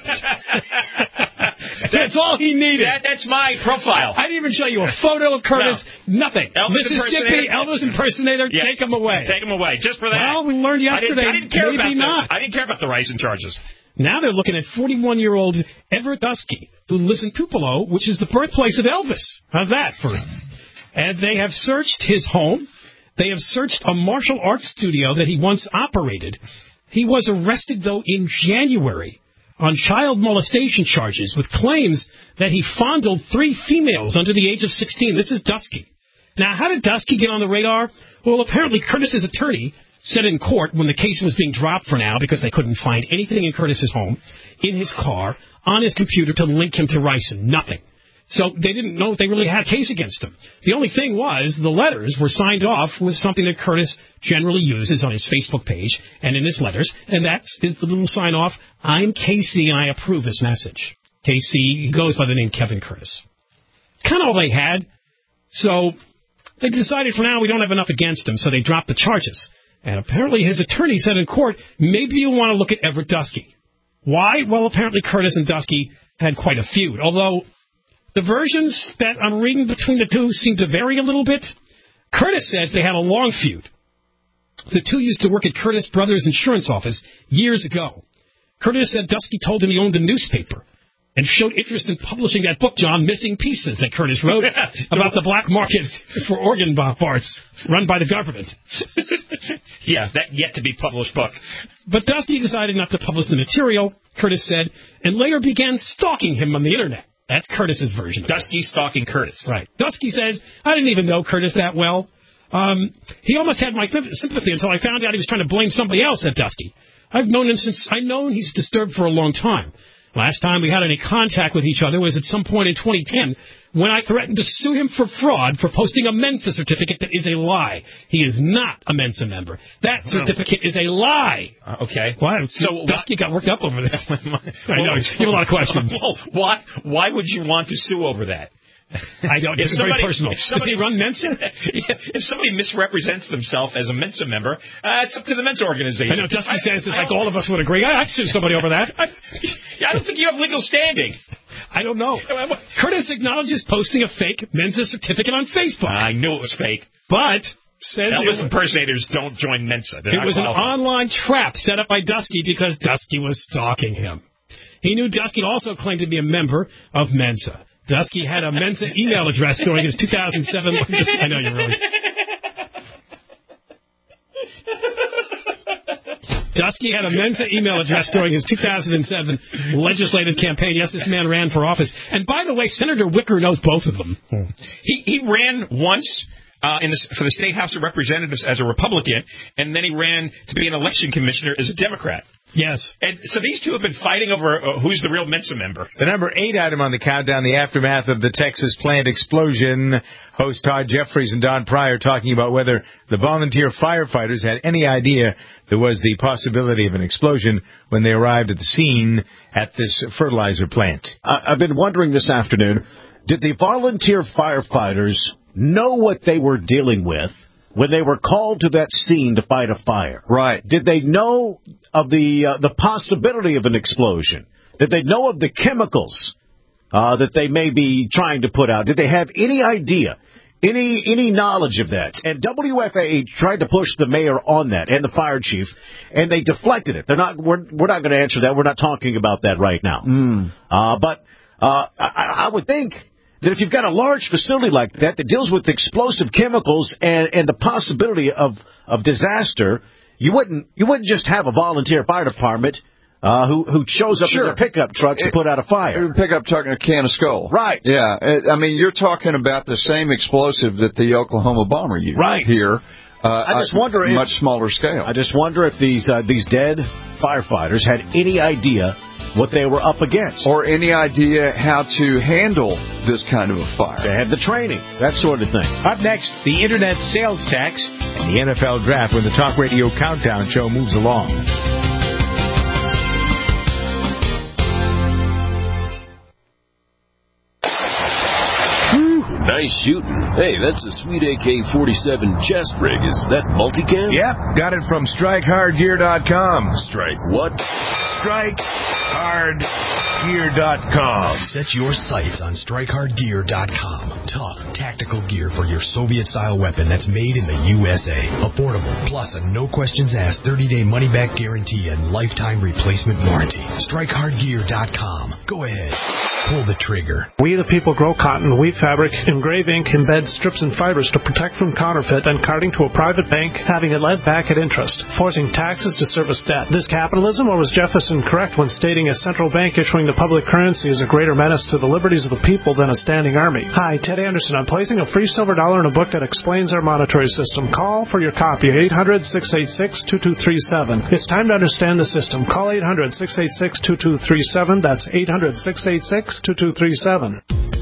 That's all he needed. That, that's my profile. I didn't even show you a photo of Curtis. No. Nothing. Elvis Mississippi, impersonator? Elvis impersonator, Yeah. take him away. Take him away, just for that. Well, we learned yesterday, I didn't, I didn't care maybe about not. The, I didn't care about the Ricin charges. Now they're looking at forty-one-year-old Everett Dusky, who lives in Tupelo, which is the birthplace of Elvis. How's that for him? And they have searched his home. They have searched a martial arts studio that he once operated. He was arrested, though, in January on child molestation charges with claims that he fondled three females under the age of sixteen. This is Dusky. Now, how did Dusky get on the radar? Well, apparently Curtis's attorney said in court when the case was being dropped for now because they couldn't find anything in Curtis's home, in his car, on his computer to link him to Ricin. Nothing. So they didn't know if they really had a case against him. The only thing was the letters were signed off with something that Curtis generally uses on his Facebook page and in his letters, and that is the little sign-off, I'm Casey and I approve this message. Casey, he goes by the name Kevin Curtis. It's kind of all they had. So they decided for now we don't have enough against him, so they dropped the charges. And apparently his attorney said in court, maybe you want to look at Everett Dusky. Why? Well, apparently Curtis and Dusky had quite a feud, although the versions that I'm reading between the two seem to vary a little bit. Curtis says they had a long feud. The two used to work at Curtis Brothers Insurance Office years ago. Curtis said Dusky told him he owned a newspaper and showed interest in publishing that book, John, Missing Pieces, that Curtis wrote about the black market for organ parts run by the government. Yeah, that yet-to-be-published book. But Dusky decided not to publish the material, Curtis said, and later began stalking him on the Internet. That's Curtis's version of Dusky it. stalking Curtis. Right. Dusky says, I didn't even know Curtis that well. Um, he almost had my sympathy until I found out he was trying to blame somebody else at Dusky. I've known him since, I've known he's disturbed for a long time. Last time we had any contact with each other was at some point in twenty ten when I threatened to sue him for fraud for posting a Mensa certificate that is a lie. He is not a Mensa member. That certificate is a lie. Uh, okay. Why? So Dusky got worked up over this. I know. You have a lot of questions. Well, why, why would you want to sue over that? I don't. It's very personal. Somebody, Does he run Mensa? If somebody misrepresents themselves as a Mensa member, uh, it's up to the Mensa organization. I know. Dusky I, says this like all of us would agree. I, I'd sue somebody over that. I, I don't think you have legal standing. I don't know. Curtis acknowledges posting a fake Mensa certificate on Facebook. I knew it was fake. But says Elvis it, impersonators don't join Mensa. They're it was qualified. An online trap set up by Dusky because Dusky was stalking him. He knew Dusky also claimed to be a member of Mensa. Dusky had a Mensa email address during his two thousand seven... Just, I know you're really... Dusky had a Mensa email address during his two thousand seven legislative campaign. Yes, this man ran for office. And by the way, Senator Wicker knows both of them. He, he ran once... Uh, in the, for the State House of Representatives as a Republican, and then he ran to be an election commissioner as a Democrat. Yes. And so these two have been fighting over uh, who's the real Mensa member. The number eight item on the countdown, the aftermath of the Texas plant explosion. Host Todd Jeffries and Don Pryor talking about whether the volunteer firefighters had any idea there was the possibility of an explosion when they arrived at the scene at this fertilizer plant. I've been wondering this afternoon, did the volunteer firefighters know what they were dealing with when they were called to that scene to fight a fire? Right. Did they know of the uh, the possibility of an explosion? Did they know of the chemicals uh, that they may be trying to put out? Did they have any idea? Any any knowledge of that? And W F A tried to push the mayor on that and the fire chief, and they deflected it. They're not. We're we're not going to answer that. We're not talking about that right now. Mm. Uh, but uh, I, I would think that if you've got a large facility like that that deals with explosive chemicals and, and the possibility of, of disaster, you wouldn't you wouldn't just have a volunteer fire department uh, who who shows up sure. in their pickup trucks to put out a fire. Pickup truck and a can of Skull. Right. Yeah. I mean, you're talking about the same explosive that the Oklahoma bomber used right. here. Uh, I just wonder a if much smaller scale. I just wonder if these uh, these dead firefighters had any idea what they were up against, or any idea how to handle this kind of a fire. They had the training, that sort of thing. Up next, the internet sales tax and the N F L draft when the Talk Radio Countdown show moves along. Nice shooting. Hey, that's a sweet A K forty-seven chest rig. Is that multicam? Yep, got it from strike hard gear dot com. Strike what? strike hard gear dot com. Set your sights on strike hard gear dot com. Tough, tactical gear for your Soviet-style weapon that's made in the U S A. Affordable, plus a no-questions-asked thirty-day money-back guarantee and lifetime replacement warranty. strike hard gear dot com. Go ahead. Pull the trigger. We the people grow cotton, weave fabric, engrave ink, embed strips and fibers to protect from counterfeit and carting to a private bank, having it lent back at interest, forcing taxes to service debt. This capitalism, or was Jefferson correct when stating a central bank issuing the public currency is a greater menace to the liberties of the people than a standing army? Hi, Ted Anderson. I'm placing a free silver dollar in a book that explains our monetary system. Call for your copy, eight hundred, six eight six, two two three seven. It's time to understand the system. Call eight hundred, six eight six, two two three seven. That's eight hundred, six eight six, two two three seven.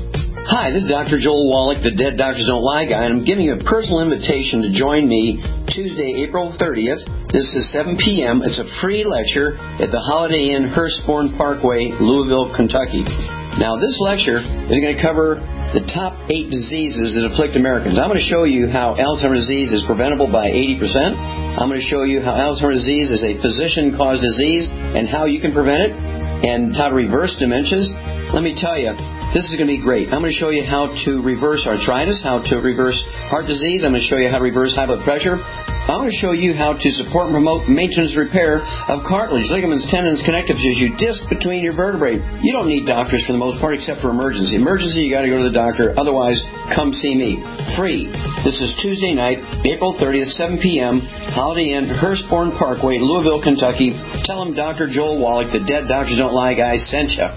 Hi, this is Doctor Joel Wallach, the Dead Doctors Don't Lie guy, and I'm giving you a personal invitation to join me Tuesday, April thirtieth. This is seven p.m. It's a free lecture at the Holiday Inn, Hurstbourne Parkway, Louisville, Kentucky. Now, this lecture is going to cover the top eight diseases that afflict Americans. I'm going to show you how Alzheimer's disease is preventable by eighty percent. I'm going to show you how Alzheimer's disease is a physician-caused disease and how you can prevent it, and how to reverse dementias. Let me tell you, this is going to be great. I'm going to show you how to reverse arthritis, how to reverse heart disease. I'm going to show you how to reverse high blood pressure. I'm going to show you how to support and promote maintenance repair of cartilage, ligaments, tendons, connective tissue, disc between your vertebrae. You don't need doctors for the most part except for emergency. Emergency, you got to go to the doctor. Otherwise, come see me. Free. This is Tuesday night, April thirtieth, seven p.m., Holiday Inn, Hurstbourne Parkway, Louisville, Kentucky. Tell them Doctor Joel Wallach, the Dead Doctors Don't Lie guy, sent you.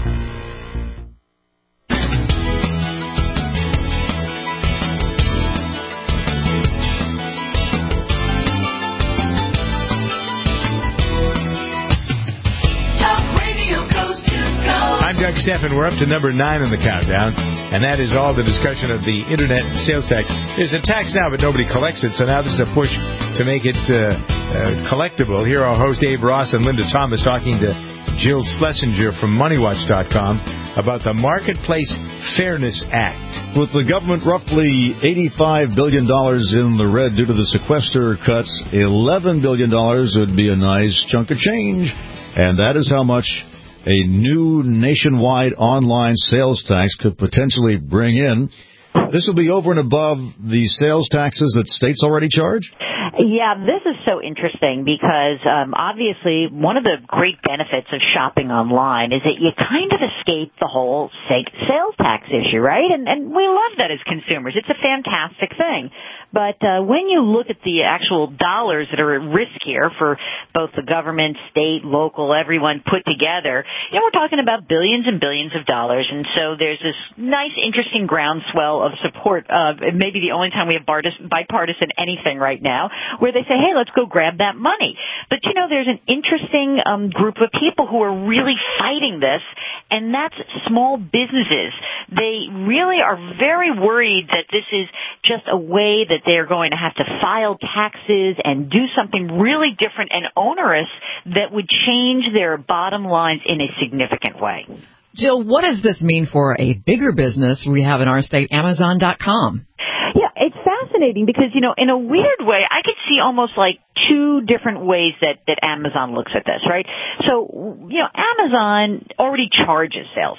Doug Steffen. We're up to number nine on the countdown, and that is all the discussion of the internet sales tax. There's a tax now, but nobody collects it, so now this is a push to make it uh, uh, collectible. Here are our host Abe Ross and Linda Thomas talking to Jill Schlesinger from money watch dot com about the Marketplace Fairness Act. With the government roughly eighty-five billion dollars in the red due to the sequester cuts, eleven billion dollars would be a nice chunk of change, and that is how much a new nationwide online sales tax could potentially bring in. This will be over and above the sales taxes that states already charge? Yeah, this is so interesting because um, obviously one of the great benefits of shopping online is that you kind of escape the whole sales tax issue, right? And, and we love that as consumers. It's a fantastic thing. But uh, when you look at the actual dollars that are at risk here for both the government, state, local, everyone put together, you know, we're talking about billions and billions of dollars. And so there's this nice, interesting groundswell of support. Uh, maybe the only time we have bipartisan anything right now, where they say, hey, let's go grab that money. But, you know, there's an interesting um, group of people who are really fighting this, and that's small businesses. They really are very worried that this is just a way that they're going to have to file taxes and do something really different and onerous that would change their bottom lines in a significant way. Jill, what does this mean for a bigger business we have in our state, Amazon dot com? Yeah, it's fascinating because, you know, in a weird way, I could see almost like two different ways that, that Amazon looks at this, right? So, you know, Amazon already charges sales tax.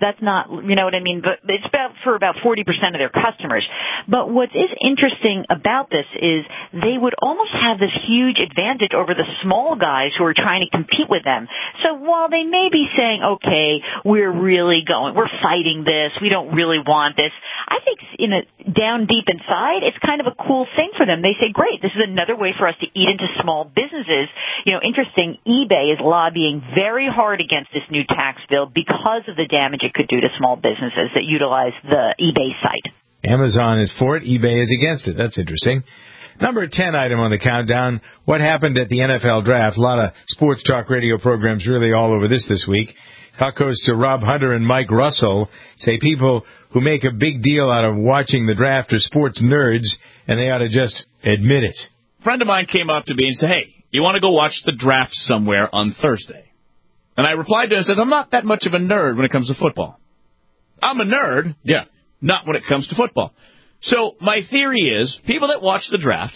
That's not, you know what I mean? But it's about for about forty percent of their customers. But what is interesting about this is they would almost have this huge advantage over the small guys who are trying to compete with them. So while they may be saying, okay, we're really going, we're fighting this, we don't really want this, I think in a, down deep inside, it's kind of a cool thing for them. They say, great, this is another way for us to eat into small businesses. You know, interesting, eBay is lobbying very hard against this new tax bill because of the damage it could do to small businesses that utilize the eBay site. Amazon is for it, eBay is against it. That's interesting. Number ten item on the countdown, what happened at the N F L draft. A lot of sports talk radio programs really all over this this week. Talk goes to Rob Hunter and Mike Russell, say people who make a big deal out of watching the draft are sports nerds, and they ought to just admit it. A friend of mine came up to me and said, hey, you want to go watch the draft somewhere on Thursday? And I replied to him and said, I'm not that much of a nerd when it comes to football. I'm a nerd, yeah, not when it comes to football. So my theory is people that watch the draft,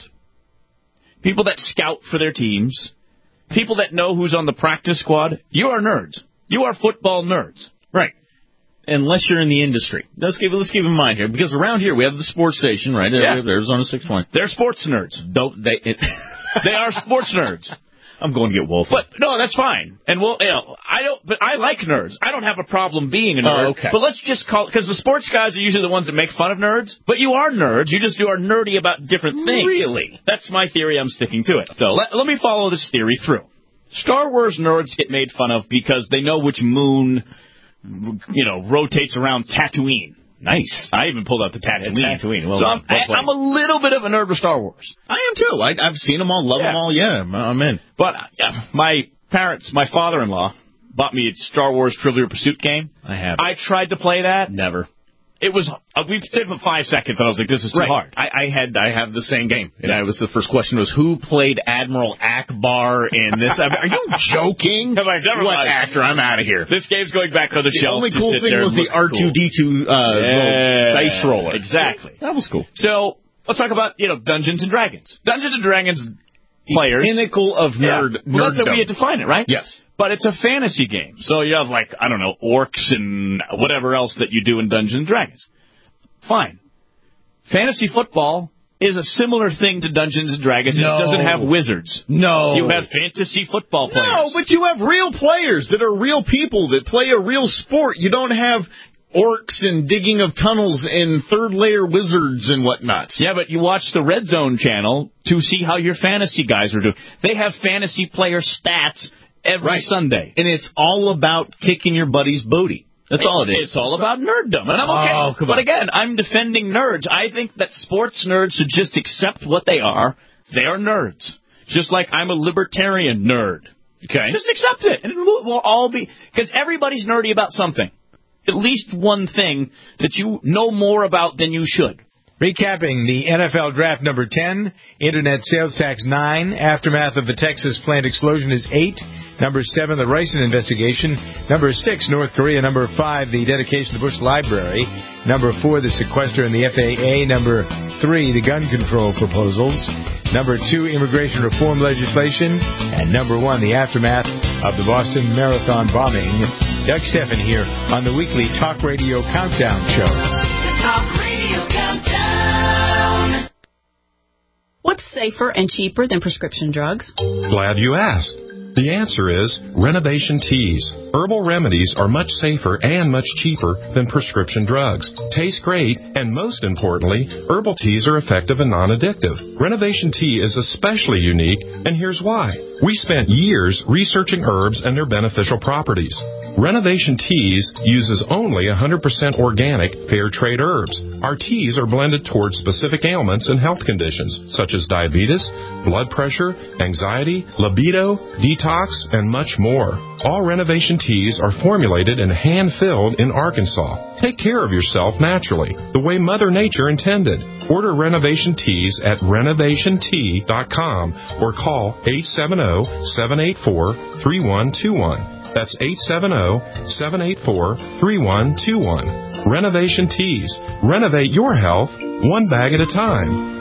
people that scout for their teams, people that know who's on the practice squad, you are nerds. You are football nerds. Right. Unless you're in the industry. Let's keep, let's keep in mind here, because around here we have the sports station, right? Yeah. We have Arizona six point. They're sports nerds. Don't they? It, they are sports nerds. I'm going to get Wolf. But no, that's fine. And we'll, you know, I don't. But I like nerds. I don't have a problem being a nerd. Oh, okay. But let's just call because the sports guys are usually the ones that make fun of nerds. But you are nerds. You just you are nerdy about different things. Really? That's my theory. I'm sticking to it. So let, let me follow this theory through. Star Wars nerds get made fun of because they know which moon, you know, rotates around Tatooine. Nice. I even pulled out the Tatooine. Tatooine. Well, so I'm, I, I'm a little bit of a nerd with Star Wars. I am too. I, I've seen them all, love yeah. them all. Yeah, I'm in. But uh, my parents, my father-in-law, bought me a Star Wars Trivial Pursuit game. I have. I tried to play that. Never. It was, uh, we played for five seconds, and I was like, this is too right. hard. I, I had, I have the same game. And I was, the first question was, who played Admiral Akbar in this? Are you joking? Like, never what mind. actor? I'm out of here. This game's going back on the, the shelf. The only cool thing was the R two D two cool. uh, yeah, dice roller. Exactly. That was cool. So, let's talk about, you know, Dungeons and Dragons. Dungeons and Dragons players. The pinnacle of nerd. Yeah. Well, that's how we had to define it, right? Yes. But it's a fantasy game. So you have, like, I don't know, orcs and whatever else that you do in Dungeons and Dragons. Fine. Fantasy football is a similar thing to Dungeons and Dragons. No. It doesn't have wizards. No. You have fantasy football players. No, but you have real players that are real people that play a real sport. You don't have orcs and digging of tunnels and third layer wizards and whatnot. Yeah, but you watch the Red Zone channel to see how your fantasy guys are doing. They have fantasy player stats every right. Sunday. And it's all about kicking your buddy's booty. That's all it is. It's all about nerddom. And I'm okay. Oh, come but on. again, I'm defending nerds. I think that sports nerds should just accept what they are. They are nerds. Just like I'm a libertarian nerd. Okay. Just accept it. And we'll, we'll all be... Because everybody's nerdy about something. At least one thing that you know more about than you should. Recapping the N F L Draft number ten, Internet Sales Tax nine, Aftermath of the Texas plant explosion is eight, number seven, the Ricin investigation, number six, North Korea, number five, the dedication of the Bush Library, number four, the sequester and the F A A, number three, the gun control proposals, number two, immigration reform legislation, and number one, the aftermath of the Boston Marathon bombing. Doug Steffen here on the weekly Talk Radio Countdown Show. The Talk Radio Countdown. What's safer and cheaper than prescription drugs? Glad you asked. The answer is Renovation Teas. Herbal remedies are much safer and much cheaper than prescription drugs. Taste great, and most importantly, herbal teas are effective and non-addictive. Renovation Tea is especially unique, and here's why. We spent years researching herbs and their beneficial properties. Renovation Teas uses only one hundred percent organic, fair trade herbs. Our teas are blended towards specific ailments and health conditions, such as diabetes, blood pressure, anxiety, libido, detox, and much more. All Renovation Teas are formulated and hand-filled in Arkansas. Take care of yourself naturally, the way Mother Nature intended. Order Renovation Teas at renovation tea dot com or call eight seven zero, seven eight four, three one two one. That's eight seven zero, seven eight four, three one two one. Renovation Teas. Renovate your health one bag at a time.